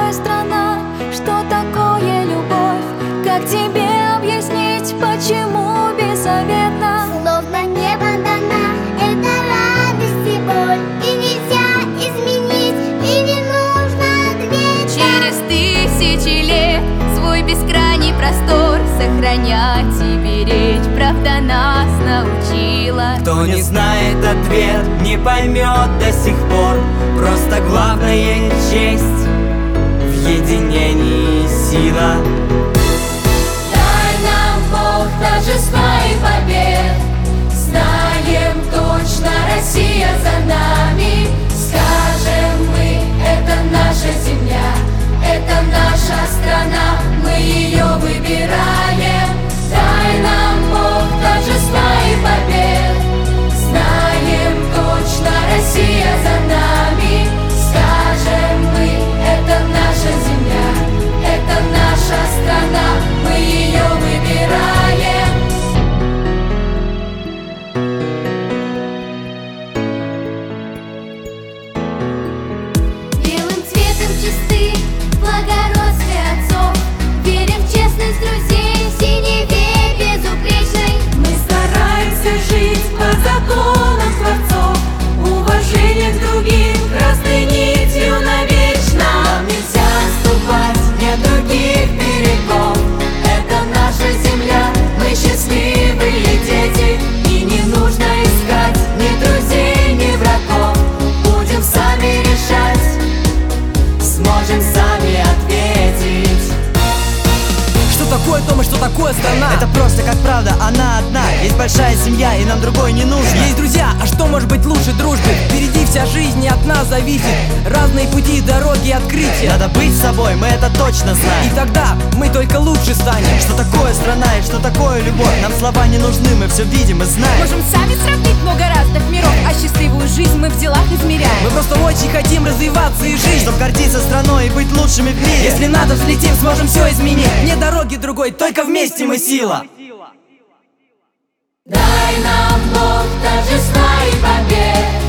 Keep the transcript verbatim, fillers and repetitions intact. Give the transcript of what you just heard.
такое страна? Что такое любовь? Как тебе объяснить, почему беззаветно? Словно небо дана, это радость и боль, и нельзя изменить, и не нужно ответа. Через тысячи лет свой бескрайний простор сохранять и беречь правда нас научила. Кто не знает ответ, не поймет до сих пор. Просто главное — честь, в единении сила. Дай нам, Бог, торжества и побед. Знаем точно, Россия за нами. Скажем мы, это наша земля, это наша страна, мы ее выбираем. Дай нам, Бог, торжества и побед. Знаем точно, Россия за нами. Скажем мы, это наша земля, это наша страна, мы ее выбираем. Белым цветом чисты благородстве отцов, верим в честность друзей, синеве безупречной. Мы стараемся жить по законам творцов, уважение к другим красной нитью навечно. Нам нельзя отступать, нет других берегов. Это наша земля, мы счастливые дети, и не нужно искать ни друзей, ни врагов. Будем сами решать, сможем сами ответить. Что такое дом и что такое страна? Это просто как правда, она одна. Есть большая семья, и нам другой не нужно. Есть друзья, а что может быть лучше дружбы? Впереди вся жизнь не от нас зависит. Разные пути, дороги, открытия. Надо быть собой, мы это точно знаем. И тогда мы только лучше станем. Что такое страна и что такое любовь? Нам слова не нужны, мы все видим и знаем. Можем сами сравнить много разных миров, а счастливую жизнь мы в делах измеряем. Мы просто очень хотим развиваться и жить, Чтоб гордиться страной и быть лучшими в мире. если надо, взлетим, сможем все изменить. Нет дороги другой, только вместе мы сила. Дай нам, Бог, торжества и побед.